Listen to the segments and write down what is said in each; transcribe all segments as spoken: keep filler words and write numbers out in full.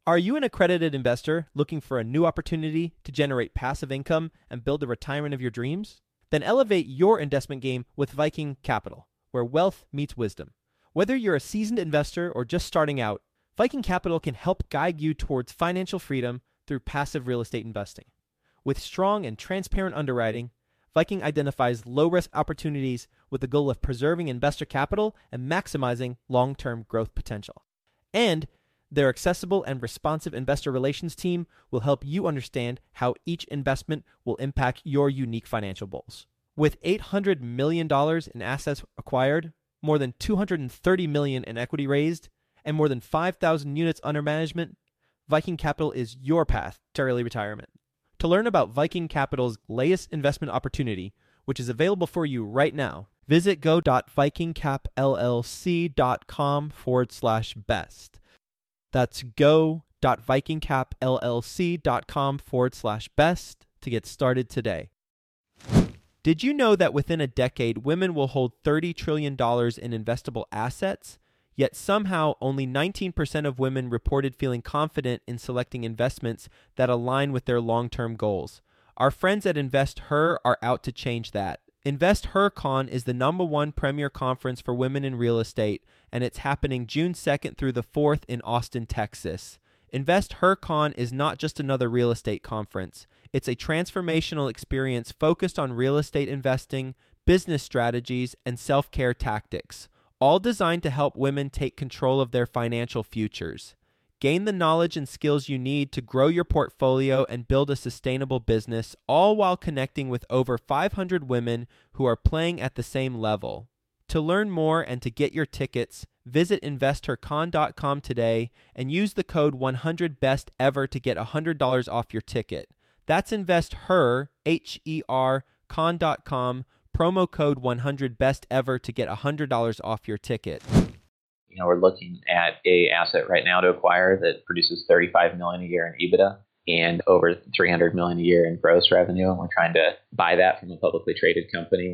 Are you an accredited investor looking for a new opportunity to generate passive income and build the retirement of your dreams? Then elevate your investment game with Viking Capital, where wealth meets wisdom. Whether you're a seasoned investor or just starting out, Viking Capital can help guide you towards financial freedom through passive real estate investing. With strong and transparent underwriting, Viking identifies low-risk opportunities with the goal of preserving investor capital and maximizing long-term growth potential. And their accessible and responsive investor relations team will help you understand how each investment will impact your unique financial goals. With eight hundred million dollars in assets acquired, more than two hundred thirty million dollars in equity raised, and more than five thousand units under management, Viking Capital is your path to early retirement. To learn about Viking Capital's latest investment opportunity, which is available for you right now, visit go.vikingcapllc.com forward slash best. That's go.vikingcapllc.com forward slash best to get started today. Did you know that within a decade, women will hold thirty trillion dollars in investable assets? Yet somehow only nineteen percent of women reported feeling confident in selecting investments that align with their long-term goals. Our friends at InvestHer are out to change that. InvestHerCon is the number one premier conference for women in real estate, and it's happening June second through the fourth in Austin, Texas. InvestHerCon is not just another real estate conference. It's a transformational experience focused on real estate investing, business strategies, and self-care tactics, all designed to help women take control of their financial futures. Gain the knowledge and skills you need to grow your portfolio and build a sustainable business, all while connecting with over five hundred women who are playing at the same level. To learn more and to get your tickets, visit investor con dot com today and use the code one hundred best ever to get one hundred dollars off your ticket. That's InvestHer, H E R, con dot com, promo code one hundred best ever to get one hundred dollars off your ticket. You know, we're looking at a asset right now to acquire that produces thirty-five million dollars a year in EBITDA and over three hundred million dollars a year in gross revenue. And we're trying to buy that from a publicly traded company.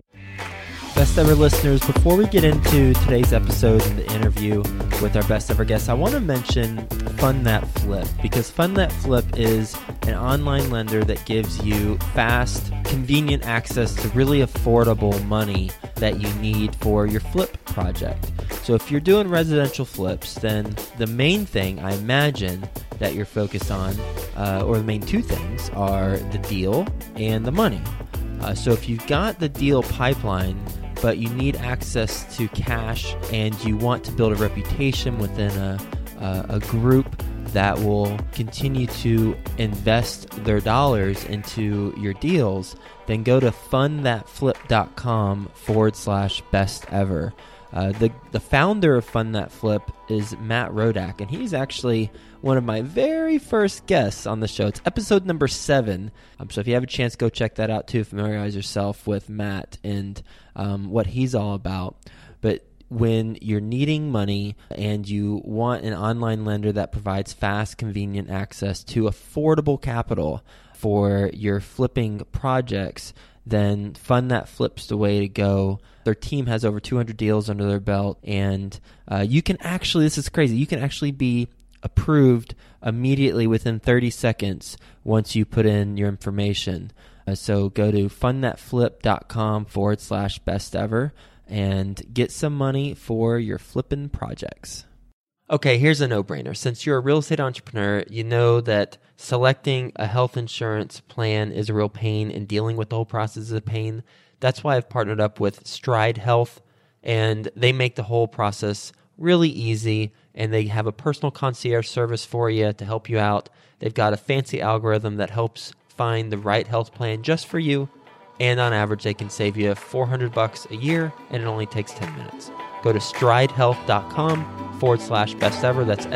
Best ever listeners, before we get into today's episode and the interview with our best ever guests, I want to mention Fund That Flip, because Fund That Flip is an online lender that gives you fast, convenient access to really affordable money that you need for your flip project. So if you're doing residential flips, then the main thing I imagine that you're focused on, uh, or the main two things, are the deal and the money. Uh, so if you've got the deal pipeline, but you need access to cash and you want to build a reputation within a, a, a group that will continue to invest their dollars into your deals, then go to fundthatflip.com forward slash best ever. Uh, the, the founder of Fund That Flip is Matt Rodak, and he's actually one of my very first guests on the show. It's episode number seven. Um, so if you have a chance, go check that out too. Familiarize yourself with Matt and um, what he's all about. But when you're needing money and you want an online lender that provides fast, convenient access to affordable capital for your flipping projects, then Fund That Flip's the way to go. Their team has over two hundred deals under their belt, and uh, you can actually, this is crazy, you can actually be approved immediately within thirty seconds once you put in your information. Uh, so go to fundthatflip.com forward slash best ever and get some money for your flipping projects. Okay, here's a no-brainer. Since you're a real estate entrepreneur, you know that selecting a health insurance plan is a real pain, and dealing with the whole process is a pain. That's why I've partnered up with Stride Health, and they make the whole process really easy, and they have a personal concierge service for you to help you out. They've got a fancy algorithm that helps find the right health plan just for you, and on average, they can save you four hundred bucks a year, and it only takes ten minutes. Go to stridehealth.com forward slash best ever. That's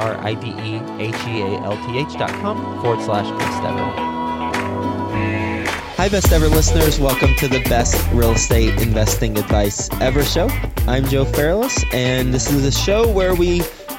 S-T-R-I-D-E-H-E-A-L-T-H dot com forward slash best ever. Hi, Best Ever listeners. Welcome to the Best Real Estate Investing Advice Ever show. I'm Joe Fairless, and this is a show where we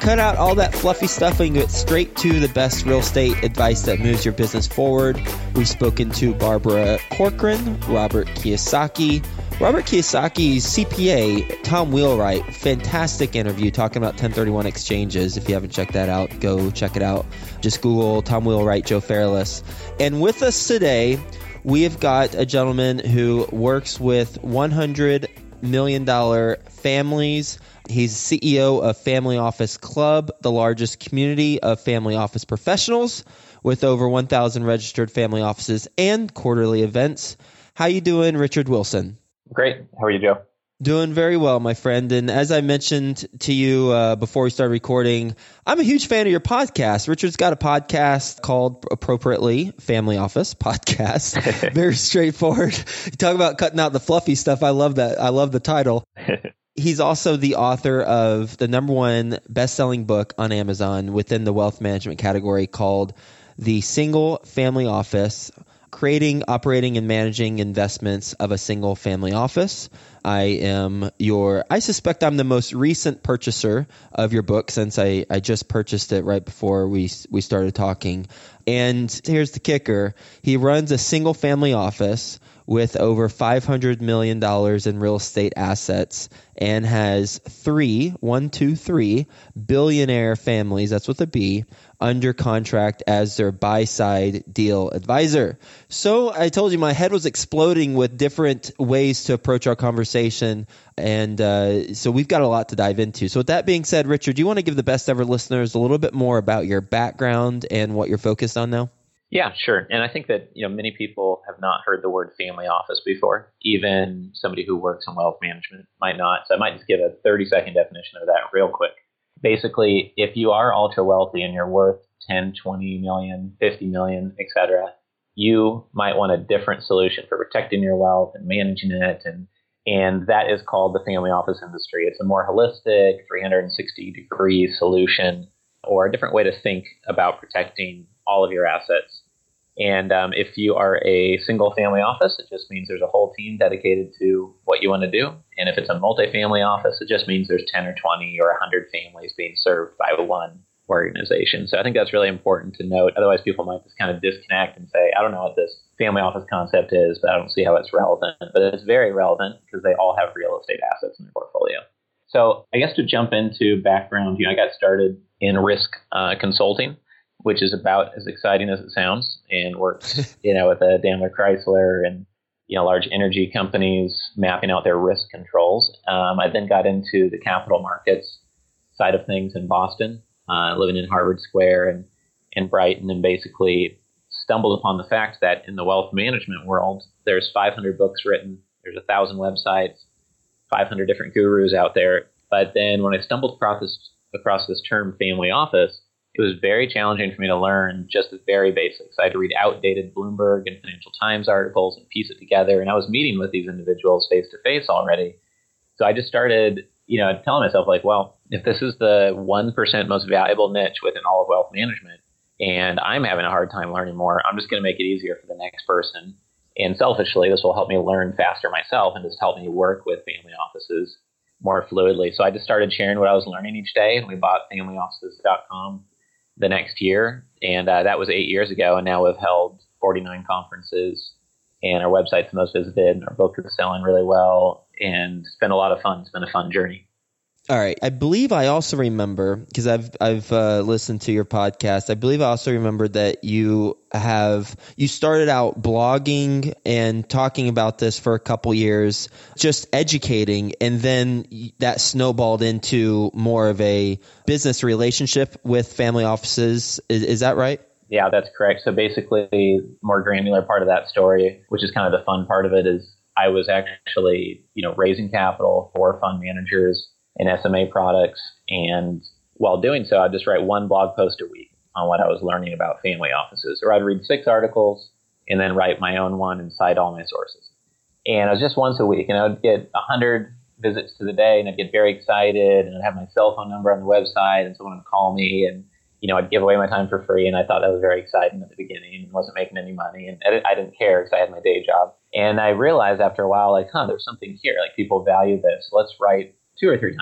cut out all that fluffy stuff and get straight to the best real estate advice that moves your business forward. We've spoken to Barbara Corcoran, Robert Kiyosaki, Robert Kiyosaki's C P A, Tom Wheelwright. Fantastic interview talking about ten thirty-one exchanges. If you haven't checked that out, go check it out. Just Google Tom Wheelwright, Joe Fairless. And with us today, we have got a gentleman who works with one hundred million dollars families. He's C E O of Family Office Club, the largest community of family office professionals with over one thousand registered family offices and quarterly events. How you doing, Richard Wilson? Great. How are you, Joe? Doing very well, my friend. And as I mentioned to you uh, before we started recording, I'm a huge fan of your podcast. Richard's got a podcast called, appropriately, Family Office Podcast. Very straightforward. You talk about cutting out the fluffy stuff. I love that. I love the title. He's also the author of the number one best-selling book on Amazon within the wealth management category called The Single Family Office: Creating, Operating, and Managing Investments of a Single Family Office. I am your, I suspect I'm the most recent purchaser of your book since I, I just purchased it right before we we started talking. And here's the kicker. He runs a single family office with over five hundred million dollars in real estate assets and has three, one, two, three billionaire families, that's with a B, under contract as their buy-side deal advisor. So I told you my head was exploding with different ways to approach our conversation. And uh, so we've got a lot to dive into. So with that being said, Richard, do you want to give the best ever listeners a little bit more about your background and what you're focused on now? Yeah, sure. And I think that, you know, many people have not heard the word family office before. Even somebody who works in wealth management might not. So I might just give a thirty second definition of that real quick. Basically, if you are ultra wealthy and you're worth ten, twenty million, fifty million, et cetera, you might want a different solution for protecting your wealth and managing it. And, and that is called the family office industry. It's a more holistic three hundred sixty degree solution, or a different way to think about protecting all of your assets. And um, if you are a single family office, it just means there's a whole team dedicated to what you want to do. And if it's a multifamily office, it just means there's ten or twenty or one hundred families being served by one organization. So I think that's really important to note. Otherwise, people might just kind of disconnect and say, I don't know what this family office concept is, but I don't see how it's relevant. But it's very relevant because they all have real estate assets in their portfolio. So I guess to jump into background, you know, I got started in risk uh, consulting, which is about as exciting as it sounds, and works, you know, with a Daimler Chrysler and, you know, large energy companies mapping out their risk controls. Um, I then got into the capital markets side of things in Boston, uh, living in Harvard Square and, and Brighton, and basically stumbled upon the fact that in the wealth management world, there's five hundred books written, there's a thousand websites, five hundred different gurus out there. But then when I stumbled across this, across this term family office, it was very challenging for me to learn just the very basics. I had to read outdated Bloomberg and Financial Times articles and piece it together. And I was meeting with these individuals face to face already. So I just started, you know, telling myself like, well, if this is the one percent most valuable niche within all of wealth management, and I'm having a hard time learning more, I'm just going to make it easier for the next person. And selfishly, this will help me learn faster myself and just help me work with family offices more fluidly. So I just started sharing what I was learning each day, and we bought family offices dot com the next year. And uh, that was eight years ago. And now we've held forty-nine conferences, and our website's the most visited, and our book is selling really well. And it's been a lot of fun. It's been a fun journey. All right. I believe I also remember, because I've I've uh, listened to your podcast, I believe I also remember that you have, you started out blogging and talking about this for a couple years, just educating, and then that snowballed into more of a business relationship with family offices. Is, is that right? Yeah, that's correct. So basically, the more granular part of that story, which is kind of the fun part of it, is I was actually, you know, raising capital for fund managers and S M A products. And while doing so, I'd just write one blog post a week on what I was learning about family offices. Or I'd read six articles and then write my own one and cite all my sources. And it was just once a week. And I would get one hundred visits to the day, and I'd get very excited. And I'd have my cell phone number on the website, and someone would call me, and, you know, I'd give away my time for free. And I thought that was very exciting at the beginning, and wasn't making any money. And I didn't care because I had my day job. And I realized after a while, like, huh, there's something here. Like, people value this. Let's write two or three times a week.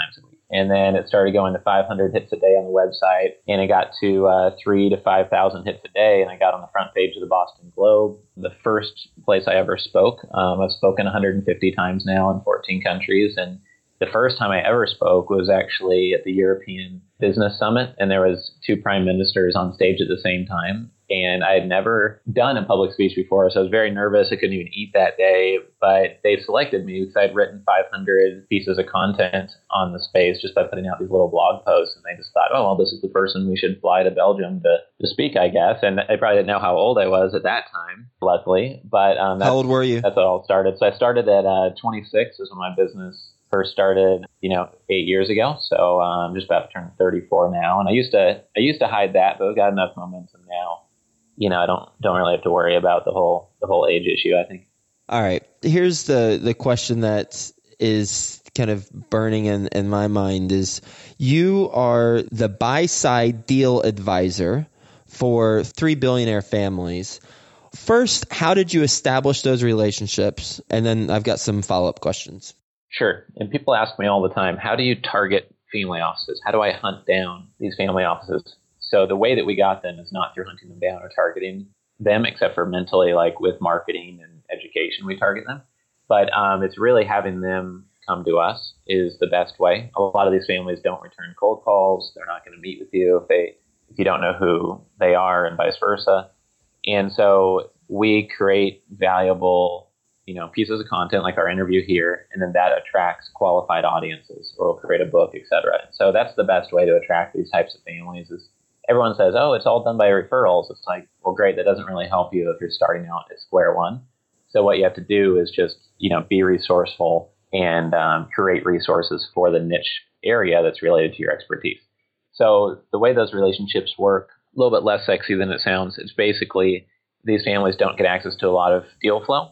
And then it started going to five hundred hits a day on the website, and it got to uh, three to five thousand hits a day. And I got on the front page of the Boston Globe. The first place I ever spoke, um, I've spoken one hundred fifty times now in fourteen countries. And the first time I ever spoke was actually at the European Business Summit, and there was two prime ministers on stage at the same time. And I had never done a public speech before, so I was very nervous. I couldn't even eat that day, but they selected me because I'd written five hundred pieces of content on the space just by putting out these little blog posts. And they just thought, oh, well, this is the person we should fly to Belgium to, to speak, I guess. And they probably didn't know how old I was at that time, luckily. But um, how old were you? That's how it all started. So I started at uh, twenty-six is when my business first started, you know, eight years ago. So I'm um, just about to turn thirty-four now. And I used to I used to hide that, but I've got enough momentum now. You know, I don't don't really have to worry about the whole the whole age issue, I think. All right. Here's the, the question that is kind of burning in, in my mind is you are the buy-side deal advisor for three billionaire families. First, how did you establish those relationships? And then I've got some follow-up questions. Sure. And people ask me all the time, how do you target family offices? How do I hunt down these family offices? So the way that we got them is not through hunting them down or targeting them, except for mentally, like with marketing and education, we target them. But um, it's really having them come to us is the best way. A lot of these families don't return cold calls. They're not going to meet with you if they if you don't know who they are, and vice versa. And so we create valuable, you know, pieces of content like our interview here, and then that attracts qualified audiences, or we'll create a book, et cetera. So that's the best way to attract these types of families is everyone says, oh, it's all done by referrals. It's like, well, great. That doesn't really help you if you're starting out at square one. So what you have to do is just, you know, be resourceful and um, create resources for the niche area that's related to your expertise. So the way those relationships work, a little bit less sexy than it sounds. It's basically these families don't get access to a lot of deal flow.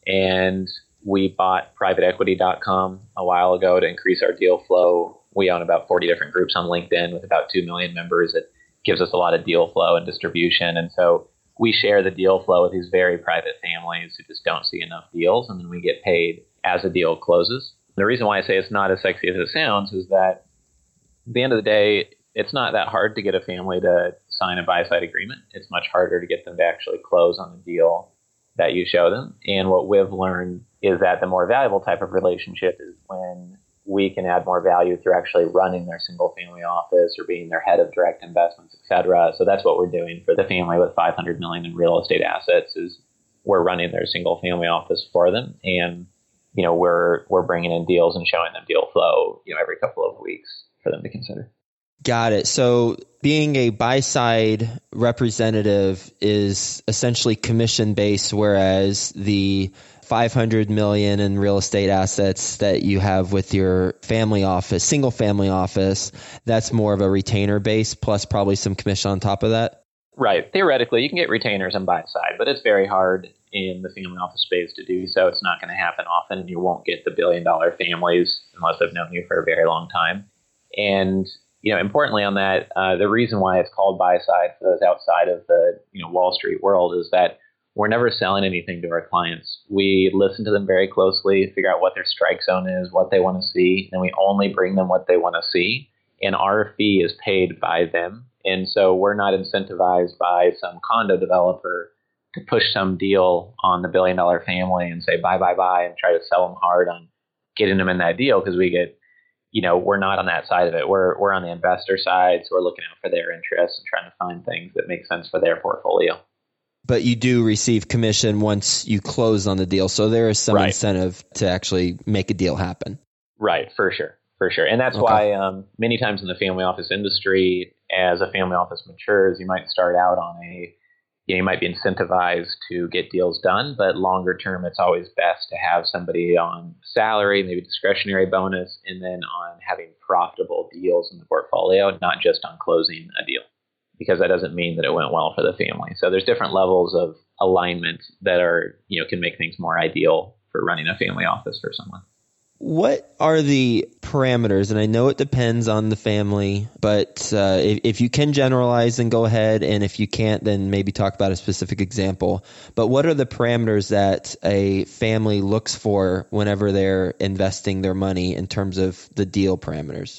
And we bought private equity dot com a while ago to increase our deal flow. We own about forty different groups on LinkedIn with about two million members. It gives us a lot of deal flow and distribution. And so we share the deal flow with these very private families who just don't see enough deals. And then we get paid as a deal closes. The reason why I say it's not as sexy as it sounds is that at the end of the day, it's not that hard to get a family to sign a buy-side agreement. It's much harder to get them to actually close on the deal that you show them. And what we've learned is that the more valuable type of relationship is when we can add more value through actually running their single family office or being their head of direct investments, et cetera. So that's what we're doing for the family with five hundred million in real estate assets is we're running their single family office for them. And, you know, we're, we're bringing in deals and showing them deal flow, you know, every couple of weeks for them to consider. Got it. So being a buy-side representative is essentially commission-based, whereas the five hundred million in real estate assets that you have with your family office, single family office, that's more of a retainer base plus probably some commission on top of that? Right. Theoretically, you can get retainers on buy side, but it's very hard in the family office space to do so. It's not going to happen often, and you won't get the billion dollar families unless they've known you for a very long time. And you know, importantly on that, uh, the reason why it's called buy side for those outside of the you know Wall Street world is that we're never selling anything to our clients. We listen to them very closely, figure out what their strike zone is, what they want to see, and we only bring them what they want to see. And our fee is paid by them. And so we're not incentivized by some condo developer to push some deal on the billion dollar family and say, buy, buy, buy, and try to sell them hard on getting them in that deal because we get, you know, we're not on that side of it. We're we're on the investor side. So we're looking out for their interests and trying to find things that make sense for their portfolio. But you do receive commission once you close on the deal. So there is some right. incentive to actually make a deal happen. Right, for sure. For sure. And that's okay. why um, many times in the family office industry, as a family office matures, you might start out on a, you know, you might be incentivized to get deals done, but longer term, it's always best to have somebody on salary, maybe discretionary bonus, and then on having profitable deals in the portfolio, not just on closing a deal, because that doesn't mean that it went well for the family. So there's different levels of alignment that are, you know, can make things more ideal for running a family office for someone. What are the parameters? And I know it depends on the family, but uh, if, if you can generalize, then go ahead. And if you can't, then maybe talk about a specific example. But what are the parameters that a family looks for whenever they're investing their money in terms of the deal parameters?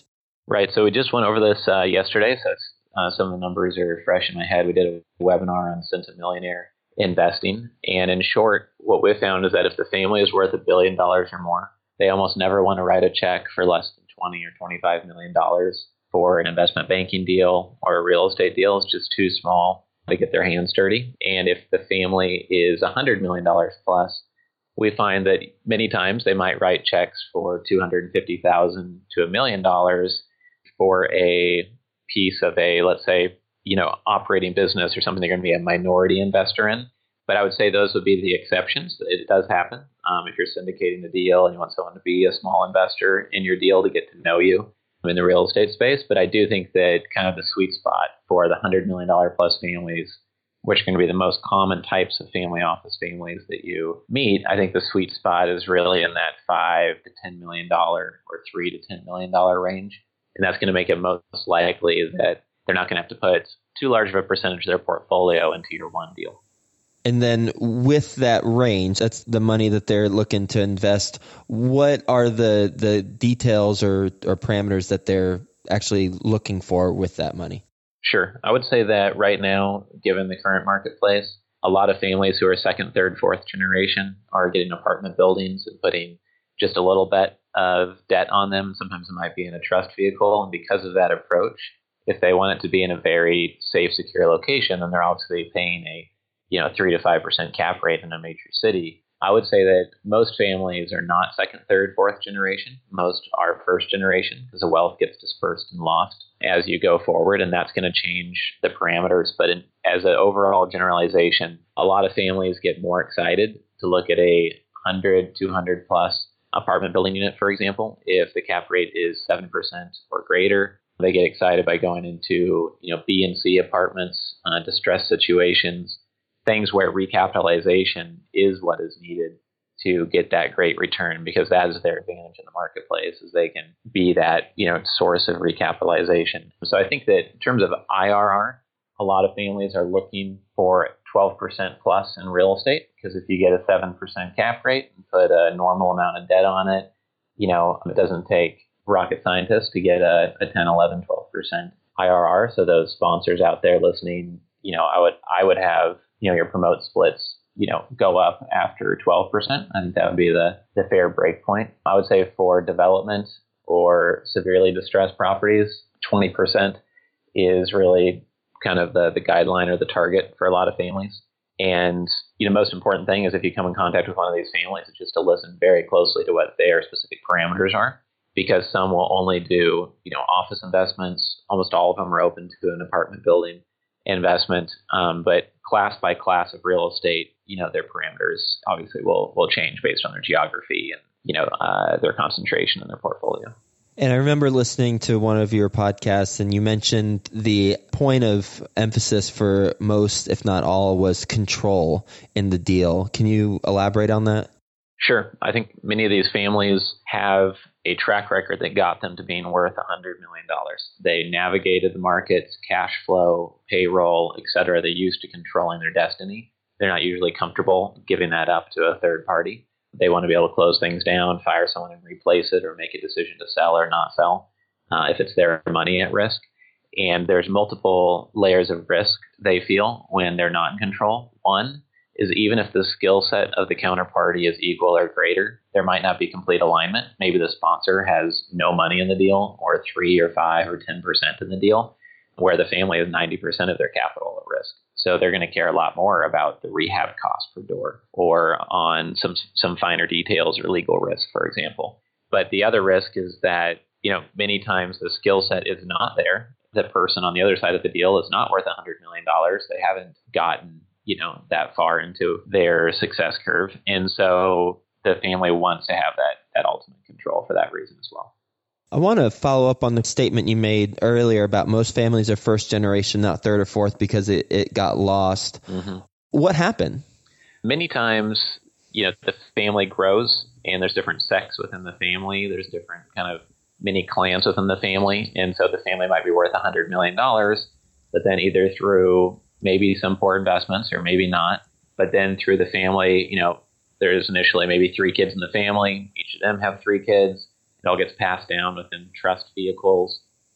Right. So we just went over this uh, yesterday. So it's, uh, some of the numbers are fresh in my head. We did a webinar on centimillionaire investing. And in short, what we found is that if the family is worth a billion dollars or more, they almost never want to write a check for less than twenty or twenty-five million dollars for an investment banking deal or a real estate deal. It's just too small to get their hands dirty. And if the family is one hundred million dollars plus, we find that many times they might write checks for two hundred fifty thousand dollars to a million dollars for a piece of a, let's say, you know, operating business or something they're going to be a minority investor in. But I would say those would be the exceptions. It does happen. Um, if you're syndicating a deal and you want someone to be a small investor in your deal to get to know you in the real estate space. But I do think that kind of the sweet spot for the one hundred million dollars plus families, which are going to be the most common types of family office families that you meet, I think the sweet spot is really in that five to ten million dollars or three to ten million dollars range. And that's going to make it most likely that they're not going to have to put too large of a percentage of their portfolio into your one deal. And then with that range, that's the money that they're looking to invest. What are the the details or, or parameters that they're actually looking for with that money? Sure. I would say that right now, given the current marketplace, a lot of families who are second, third, fourth generation are getting apartment buildings and putting just a little bit of debt on them. Sometimes it might be in a trust vehicle. And because of that approach, if they want it to be in a very safe, secure location, then they're obviously paying a you know three to five percent cap rate in a major city. I would say that most families are not second, third, fourth generation. Most are first generation because the wealth gets dispersed and lost as you go forward, and that's going to change the parameters. But in, as an overall generalization, a lot of families get more excited to look at a one hundred, two hundred plus apartment building unit, for example. If the cap rate is seven percent or greater, they get excited by going into you know B and C apartments, uh, distressed situations, things where recapitalization is what is needed to get that great return, because that is their advantage in the marketplace, is they can be that, you know, source of recapitalization. So I think that in terms of I R R, a lot of families are looking for twelve percent plus in real estate, because if you get a seven percent cap rate and put a normal amount of debt on it, you know, it doesn't take rocket scientists to get a, a ten, eleven, twelve percent I R R. So those sponsors out there listening, you know, I would, I would have, you know, your promote splits, you know, go up after twelve percent. I think that would be the, the fair break point. I would say for development or severely distressed properties, twenty percent is really kind of the, the guideline or the target for a lot of families. And, you know, most important thing is if you come in contact with one of these families, it's just to listen very closely to what their specific parameters are, because some will only do, you know, office investments. Almost all of them are open to an apartment building investment, um, but class by class of real estate, you know, their parameters obviously will will change based on their geography and, you know, uh, their concentration in their portfolio. And I remember listening to one of your podcasts, and you mentioned the point of emphasis for most, if not all, was control in the deal. Can you elaborate on that? Sure. I think many of these families have a track record that got them to being worth one hundred million dollars. They navigated the markets, cash flow, payroll, et cetera. They're used to controlling their destiny. They're not usually comfortable giving that up to a third party. They want to be able to close things down, fire someone and replace it, or make a decision to sell or not sell uh, if it's their money at risk. And there's multiple layers of risk they feel when they're not in control. One is even if the skill set of the counterparty is equal or greater, there might not be complete alignment. Maybe the sponsor has no money in the deal, or three or five or ten percent in the deal, where the family has ninety percent of their capital at risk. So they're going to care a lot more about the rehab cost per door or on some some finer details or legal risk, for example. But the other risk is that, you know, many times the skill set is not there. The person on the other side of the deal is not worth one hundred million dollars. They haven't gotten, you know, that far into their success curve. And so the family wants to have that that ultimate control for that reason as well. I want to follow up on the statement you made earlier about most families are first generation, not third or fourth, because it, it got lost. Mm-hmm. What happened? Many times, you know, the family grows and there's different sects within the family. There's different kind of mini clans within the family. And so the family might be worth one hundred million dollars, but then either through maybe some poor investments or maybe not, but then through the family, you know, there's initially maybe three kids in the family. Each of them have three kids. It all gets passed down within trust vehicles.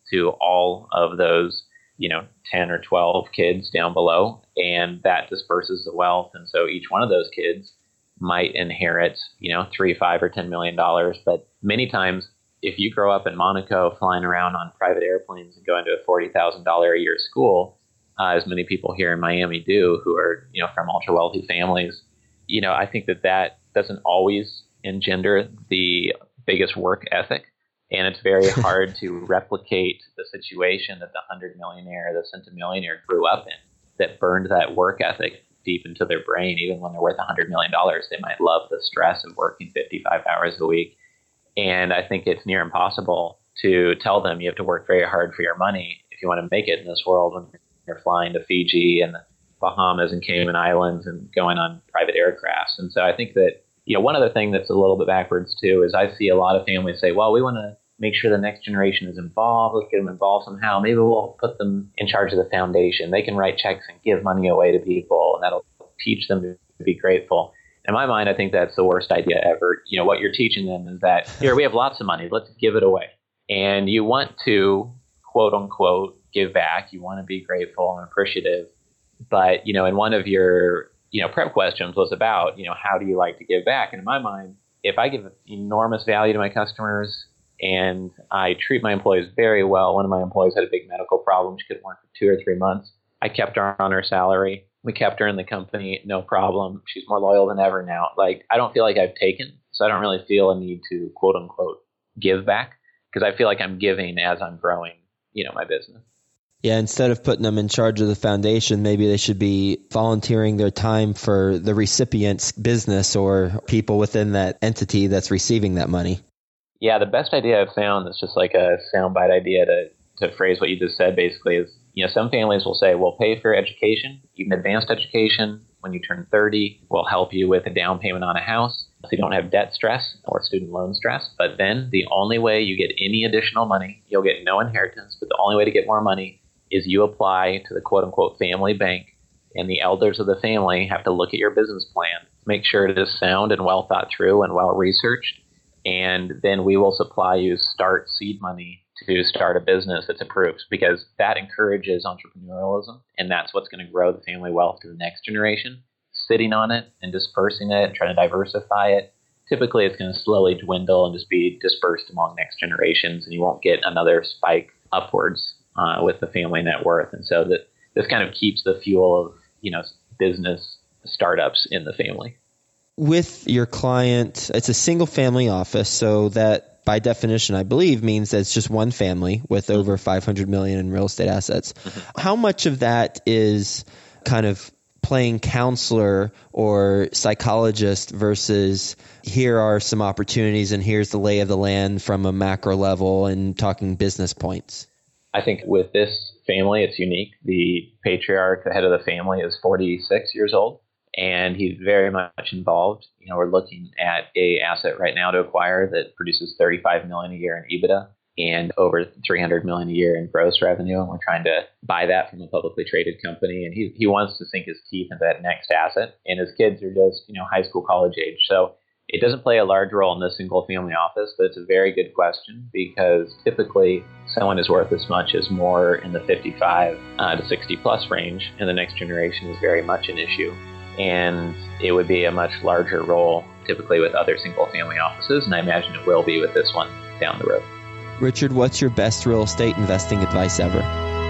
to all of those, you know, ten or twelve kids down below, and that disperses the wealth. And so each one of those kids might inherit, you know, three, five, or ten million dollars. But many times, if you grow up in Monaco flying around on private airplanes and going to a forty thousand dollars a year school, uh, as many people here in Miami do, who are, you know, from ultra wealthy families, you know, I think that that doesn't always engender the biggest work ethic. And it's very hard to replicate the situation that the hundred millionaire, the centimillionaire grew up in, that burned that work ethic deep into their brain. Even when they're worth one hundred million dollars, they might love the stress of working fifty-five hours a week. And I think it's near impossible to tell them you have to work very hard for your money if you want to make it in this world when you're flying to Fiji and the Bahamas and Cayman Islands and going on private aircrafts. And so I think that, you know, one other thing that's a little bit backwards too is I see a lot of families say, well, we want to make sure the next generation is involved. Let's get them involved somehow. Maybe we'll put them in charge of the foundation. They can write checks and give money away to people, and that'll teach them to be grateful. In my mind, I think that's the worst idea ever. You know, what you're teaching them is that, here, we have lots of money. Let's give it away. And you want to, quote unquote, give back. You want to be grateful and appreciative. But, you know, in one of your, you know, prep questions was about, you know, how do you like to give back? And in my mind, if I give enormous value to my customers and I treat my employees very well, one of my employees had a big medical problem. She couldn't work for two or three months. I kept her on her salary. We kept her in the company, no problem. She's more loyal than ever now. Like, I don't feel like I've taken, so I don't really feel a need to, quote unquote, give back, because I feel like I'm giving as I'm growing, you know, my business. Yeah, instead of putting them in charge of the foundation, maybe they should be volunteering their time for the recipient's business or people within that entity that's receiving that money. Yeah, the best idea I've found that's just like a soundbite idea to, to phrase what you just said basically is, you know, some families will say, we'll pay for education, even advanced education. When you turn thirty, we'll help you with a down payment on a house so you don't have debt stress or student loan stress. But then the only way you get any additional money, you'll get no inheritance, but the only way to get more money is you apply to the quote unquote family bank, and the elders of the family have to look at your business plan, make sure it is sound and well thought through and well researched. And then we will supply you start seed money to start a business that's approved, because that encourages entrepreneurialism, and that's what's going to grow the family wealth to the next generation. Sitting on it and dispersing it and trying to diversify it, typically it's going to slowly dwindle and just be dispersed among next generations, and you won't get another spike upwards uh, with the family net worth. And so that this kind of keeps the fuel of, you know, business startups in the family. With your client, it's a single family office, so that by definition, I believe, means that it's just one family with over five hundred million in real estate assets. Mm-hmm. How much of that is kind of playing counselor or psychologist versus here are some opportunities and here's the lay of the land from a macro level and talking business points? I think with this family, it's unique. The patriarch, the head of the family, is forty-six years old, and he's very much involved. You know, we're looking at a asset right now to acquire that produces thirty-five million dollars a year in EBITDA and over three hundred million dollars a year in gross revenue. And we're trying to buy that from a publicly traded company. And he he wants to sink his teeth into that next asset. And his kids are just, you know, high school, college age. So it doesn't play a large role in this single family office, but it's a very good question, because typically someone is worth as much as more in the fifty-five uh, to sixty plus range. And the next generation is very much an issue. And it would be a much larger role typically with other single family offices. And I imagine it will be with this one down the road. Richard, what's your best real estate investing advice ever?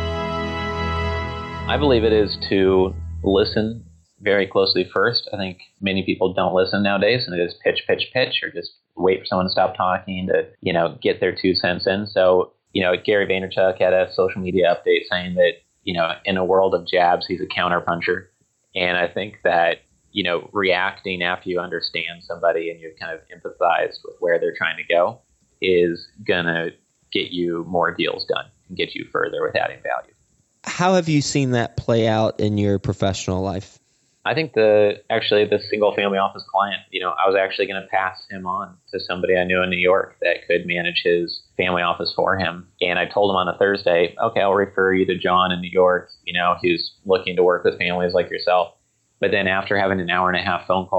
I believe it is to listen very closely first. I think many people don't listen nowadays, and they just pitch, pitch, pitch, or just wait for someone to stop talking to, you know, get their two cents in. So, you know, Gary Vaynerchuk had a social media update saying that, you know, in a world of jabs, he's a counterpuncher. And I think that, you know, reacting after you understand somebody and you've kind of empathized with where they're trying to go is going to get you more deals done and get you further with adding value. How have you seen that play out in your professional life? I think the actually the single family office client, you know, I was actually going to pass him on to somebody I knew in New York that could manage his family office for him. And I told him on a Thursday, okay, I'll refer you to John in New York. You know, he's looking to work with families like yourself. But then after having an hour and a half phone call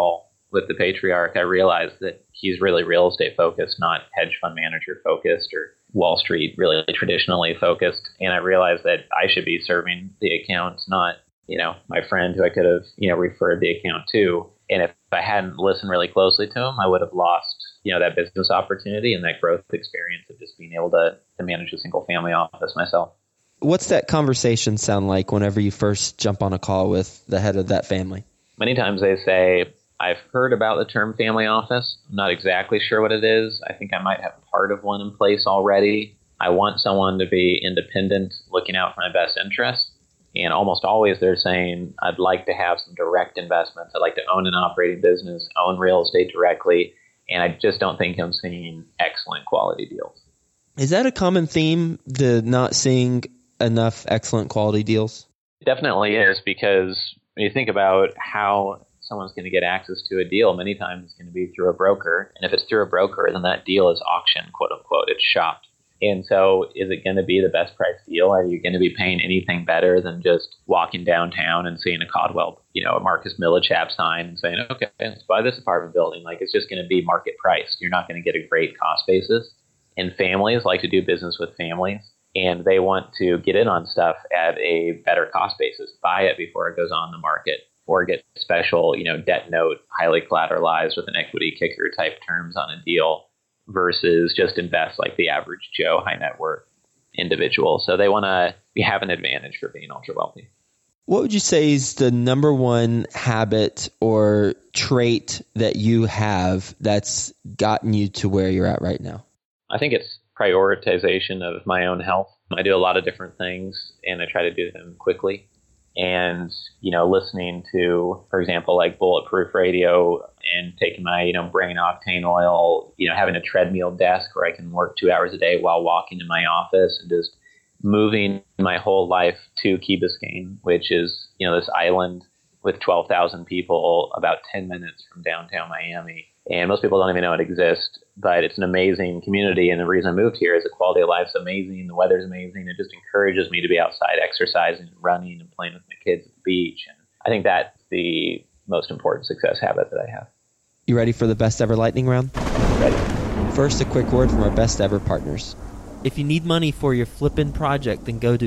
with the patriarch, I realized that he's really real estate focused, not hedge fund manager focused or Wall Street really traditionally focused. And I realized that I should be serving the account, not, you know, my friend who I could have, you know, referred the account to. And if I hadn't listened really closely to him, I would have lost, you know, that business opportunity and that growth experience of just being able to, to manage a single family office myself. What's that conversation sound like whenever you first jump on a call with the head of that family? Many times they say, I've heard about the term family office. I'm not exactly sure what it is. I think I might have part of one in place already. I want someone to be independent, looking out for my best interests. And almost always they're saying, I'd like to have some direct investments. I'd like to own an operating business, own real estate directly. And I just don't think I'm seeing excellent quality deals. Is that a common theme, the not seeing enough excellent quality deals? It definitely is, because when you think about how someone's going to get access to a deal, many times it's going to be through a broker. And if it's through a broker, then that deal is auctioned, quote unquote. It's shopped. And so is it going to be the best price deal? Are you going to be paying anything better than just walking downtown and seeing a Caldwell, you know, a Marcus Millichap sign and saying, okay, let's buy this apartment building? Like, it's just going to be market price. You're not going to get a great cost basis. And families like to do business with families, and they want to get in on stuff at a better cost basis, buy it before it goes on the market, or get special, you know, debt note, highly collateralized with an equity kicker type terms on a deal, versus just invest like the average Joe high net worth individual. So they want to have an advantage for being ultra wealthy. What would you say is the number one habit or trait that you have that's gotten you to where you're at right now? I think it's prioritization of my own health. I do a lot of different things and I try to do them quickly. And, you know, listening to, for example, like Bulletproof Radio and taking my, you know, brain octane oil, you know, having a treadmill desk where I can work two hours a day while walking in my office, and just moving my whole life to Key Biscayne, which is, you know, this island with twelve thousand people about ten minutes from downtown Miami. And most people don't even know it exists, but it's an amazing community. And the reason I moved here is the quality of life's amazing. The weather's amazing. It just encourages me to be outside exercising and running and playing with my kids at the beach. And I think that's the most important success habit that I have. You ready for the best ever lightning round? Ready. First, a quick word from our best ever partners. If you need money for your flipping project, then go to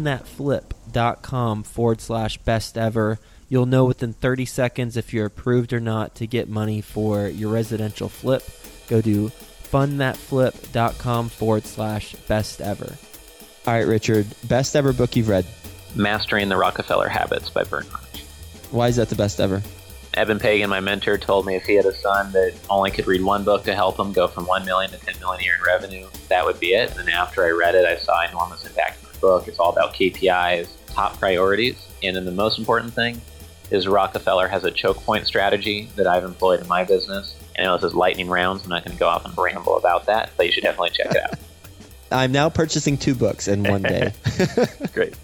fundthatflip.com forward slash best ever. You'll know within thirty seconds if you're approved or not to get money for your residential flip. Go to fundthatflip.com forward slash best ever. All right, Richard, best ever book you've read? Mastering the Rockefeller Habits by Bernard. Why is that the best ever? Evan Pagan, my mentor, told me if he had a son that only could read one book to help him go from one million dollars to ten million dollars a year in revenue, that would be it. And after I read it, I saw enormous impact in the book. It's all about K P Is, top priorities. And then the most important thing is Rockefeller has a choke point strategy that I've employed in my business. I know this is lightning rounds. I'm not going to go off and ramble about that, but you should definitely check it out. I'm now purchasing two books in one day. Great.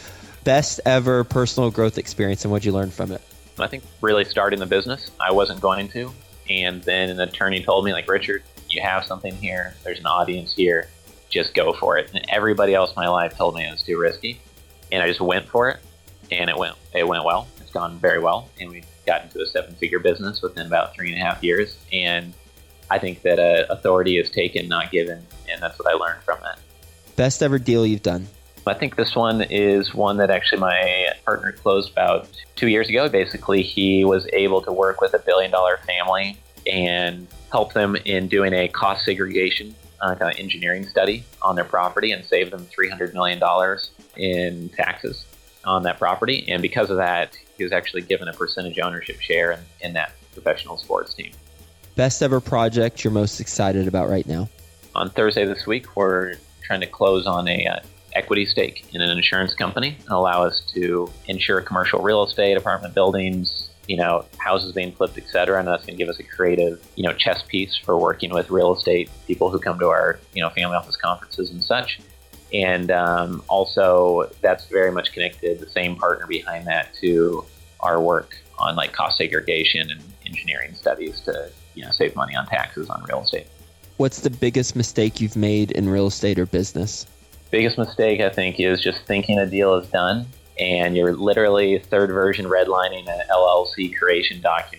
Best ever personal growth experience, and what'd you learn from it? I think really starting the business, I wasn't going to. And then an attorney told me, like, Richard, you have something here. There's an audience here. Just go for it. And everybody else in my life told me it was too risky. And I just went for it. And it went, it went well. It's gone very well. And we got into a seven-figure business within about three and a half years. And I think that uh, authority is taken, not given. And that's what I learned from that. Best ever deal you've done? I think this one is one that actually my partner closed about two years ago. Basically, he was able to work with a billion dollar family and help them in doing a cost segregation uh, kind of engineering study on their property and save them three hundred million dollars in taxes on that property. And because of that, he was actually given a percentage ownership share in, in that professional sports team. Best ever project you're most excited about right now? On Thursday this week, we're trying to close on a uh, equity stake in an insurance company and allow us to insure commercial real estate, apartment buildings, you know, houses being flipped, et cetera. And that's going to give us a creative, you know, chess piece for working with real estate people who come to our, you know, family office conferences and such. And um, also that's very much connected, the same partner behind that, to our work on like cost segregation and engineering studies to, you know, save money on taxes on real estate. What's the biggest mistake you've made in real estate or business? Biggest mistake, I think, is just thinking a deal is done and you're literally third version redlining an L L C creation document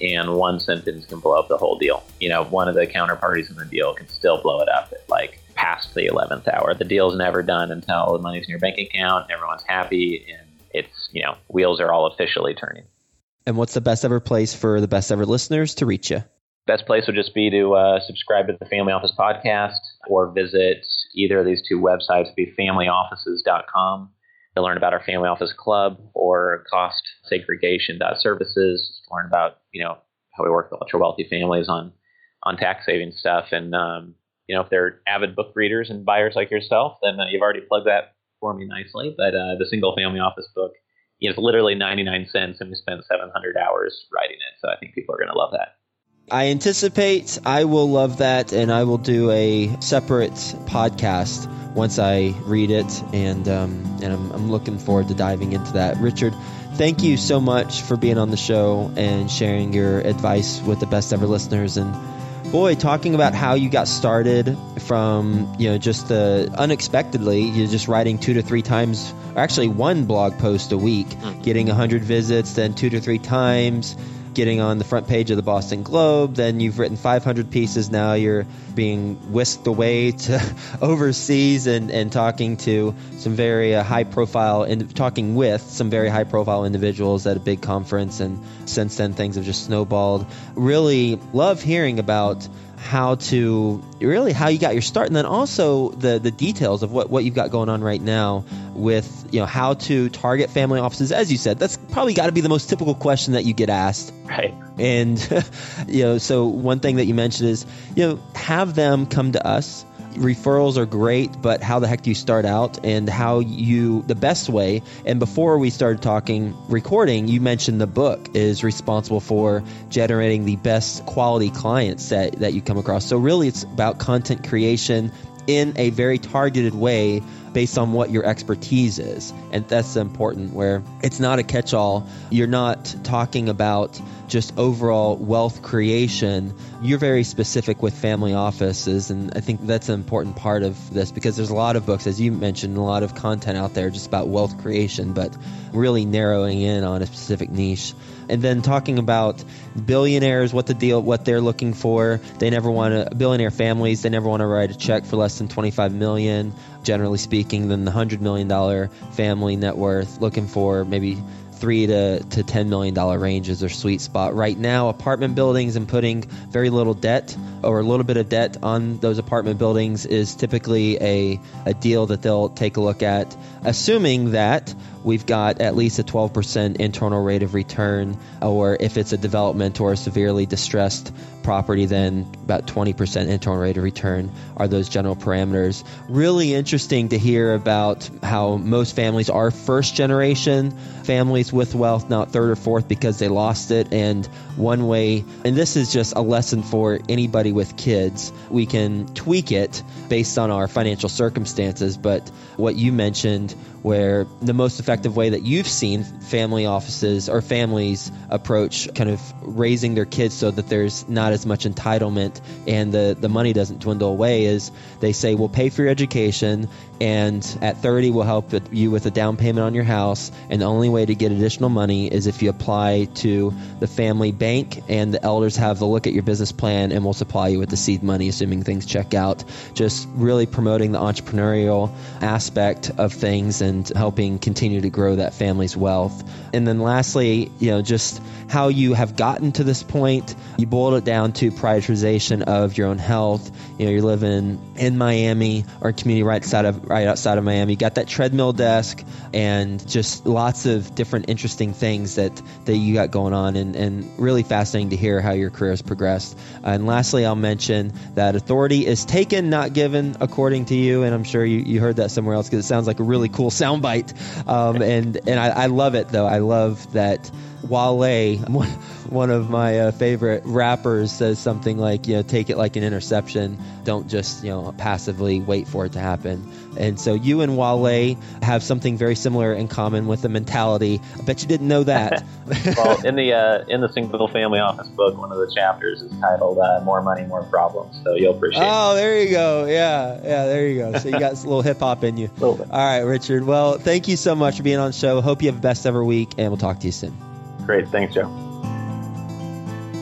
and one sentence can blow up the whole deal. You know, one of the counterparties in the deal can still blow it up at like past the eleventh hour. The deal's never done until the money's in your bank account and everyone's happy and it's, you know, wheels are all officially turning. And what's the best ever place for the best ever listeners to reach you? Best place would just be to uh, subscribe to the Family Office Podcast or visit either of these two websites. It'd be family offices dot com to learn about our Family Office Club, or cost segregation dot services to learn about, you know, how we work with ultra wealthy families on, on tax saving stuff. And, um, you know, if they're avid book readers and buyers like yourself, then uh, you've already plugged that for me nicely. But uh, the Single Family Office book is literally ninety-nine cents, and we spent seven hundred hours writing it. So I think people are going to love that. I anticipate I will love that, and I will do a separate podcast once I read it, and um, and I'm, I'm looking forward to diving into that. Richard, thank you so much for being on the show and sharing your advice with the best ever listeners. And boy, talking about how you got started from, you know, just uh, unexpectedly, you're just writing two to three times, or actually one blog post a week, mm-hmm. getting one hundred visits, then two to three times, getting on the front page of the Boston Globe. Then you've written five hundred pieces. Now you're being whisked away to overseas and, and talking to some very uh, high profile and talking with some very high profile individuals at a big conference. And since then, things have just snowballed. Really love hearing about how to really how you got your start, and then also the the details of what, what you've got going on right now with, you know, how to target family offices. As you said, that's probably got to be the most typical question that you get asked. Right. And, you know, so one thing that you mentioned is, you know, have them come to us. Referrals are great, but how the heck do you start out, and how you, the best way. And before we started talking, recording, you mentioned the book is responsible for generating the best quality clients that, that you come across. So really it's about content creation in a very targeted way based on what your expertise is. And that's important, where it's not a catch-all. You're not talking about just overall wealth creation. You're very specific with family offices. And I think that's an important part of this, because there's a lot of books, as you mentioned, a lot of content out there just about wealth creation, but really narrowing in on a specific niche. And then talking about billionaires, what the deal, what they're looking for. They never want to, billionaire families, they never want to write a check for less than twenty-five million dollars, generally speaking, than the one hundred million dollars family net worth, looking for maybe three to, to ten million dollars range is their sweet spot. Right now, apartment buildings and putting very little debt or a little bit of debt on those apartment buildings is typically a, a deal that they'll take a look at, assuming that we've got at least a twelve percent internal rate of return, or if it's a development or a severely distressed property, then about twenty percent internal rate of return are those general parameters. Really interesting to hear about how most families are first generation families with wealth, not third or fourth because they lost it. And one way, and this is just a lesson for anybody with kids, we can tweak it based on our financial circumstances. But what you mentioned, where the most effective way that you've seen family offices or families approach kind of raising their kids so that there's not as much entitlement and the, the money doesn't dwindle away, is they say, we'll pay for your education, and at thirty, we'll help you with a down payment on your house. And the only way to get additional money is if you apply to the family bank, and the elders have the look at your business plan and will supply you with the seed money, assuming things check out. Just really promoting the entrepreneurial aspect of things and helping continue to grow that family's wealth. And then lastly, you know, just how you have gotten to this point. You boiled it down to prioritization of your own health. You know, you're living in Miami or a community right outside of right outside of Miami. You got that treadmill desk and just lots of different interesting things that, that you got going on, and, and really fascinating to hear how your career has progressed. Uh, and lastly, I'll mention that authority is taken, not given, according to you. And I'm sure you, you heard that somewhere else, because it sounds like a really cool soundbite. Um, and and I, I love it, though. I love that Wale, one of my uh, favorite rappers, says something like, you know, take it like an interception. Don't just, you know, passively wait for it to happen. And so you and Wale have something very similar in common with the mentality. I bet you didn't know that. Well, in the uh, in the Single Family Office book, one of the chapters is titled uh, "More Money, More Problems." So you'll appreciate it. Oh, there you go. Yeah, yeah, there you go. So you got a little hip hop in you. A little bit. All right, Richard. Well, thank you so much for being on the show. Hope you have the best ever week, and we'll talk to you soon. Great. Thanks, Joe.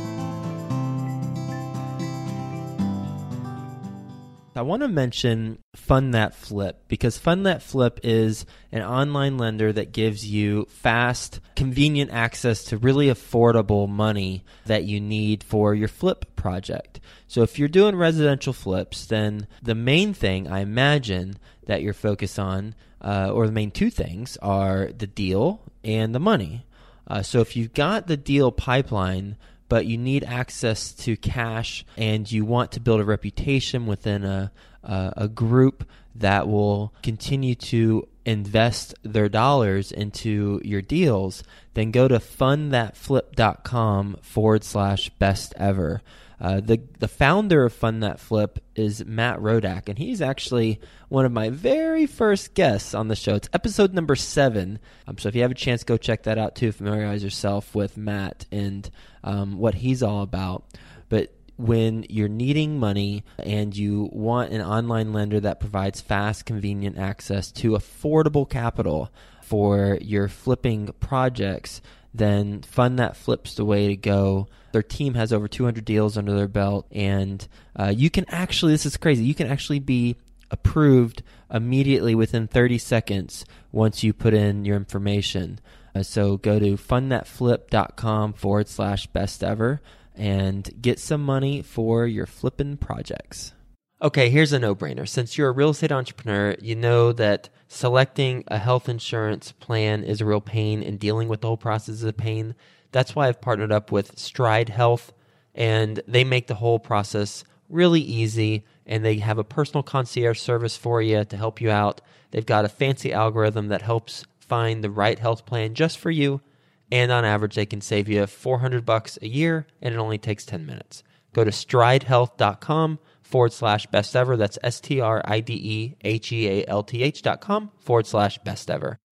I want to mention Fund That Flip, because Fund That Flip is an online lender that gives you fast, convenient access to really affordable money that you need for your flip project. So if you're doing residential flips, then the main thing I imagine that you're focused on, uh, or the main two things, are the deal and the money. Uh, so if you've got the deal pipeline, but you need access to cash and you want to build a reputation within a, a, a group that will continue to invest their dollars into your deals, then go to fundthatflip.com forward slash best ever. Uh, the the founder of Fund That Flip is Matt Rodak, and he's actually one of my very first guests on the show. It's episode number seven. Um, so if you have a chance, go check that out too. Familiarize yourself with Matt and um, what he's all about. But when you're needing money and you want an online lender that provides fast, convenient access to affordable capital for your flipping projects, then Fund That Flip's the way to go. Their team has over two hundred deals under their belt, and uh, you can actually, this is crazy, you can actually be approved immediately within thirty seconds once you put in your information. Uh, so go to fundthatflip.com forward slash best ever and get some money for your flipping projects. Okay, here's a no-brainer. Since you're a real estate entrepreneur, you know that selecting a health insurance plan is a real pain, and dealing with the whole process is a pain. That's why I've partnered up with Stride Health, and they make the whole process really easy, and they have a personal concierge service for you to help you out. They've got a fancy algorithm that helps find the right health plan just for you, and on average, they can save you four hundred bucks a year, and it only takes ten minutes. Go to stridehealth.com forward slash best ever. That's S T R I D E H E A L T H dot com forward slash best ever.